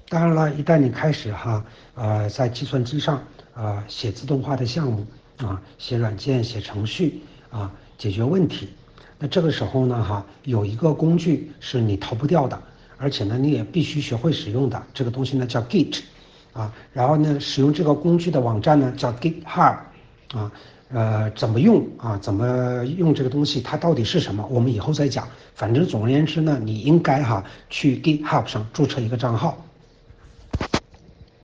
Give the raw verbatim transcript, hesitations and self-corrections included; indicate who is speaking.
Speaker 1: 当然了，一旦你开始哈，呃，在计算机上啊写自动化的项目啊，写软件、写程序啊，解决问题，那这个时候呢哈，有一个工具是你逃不掉的，而且呢你也必须学会使用的，这个东西呢叫 Git 啊，然后呢使用这个工具的网站呢叫 GitHub 啊。呃，怎么用啊？怎么用这个东西？它到底是什么？我们以后再讲。反正总而言之呢，你应该哈去 GitHub 上注册一个账号。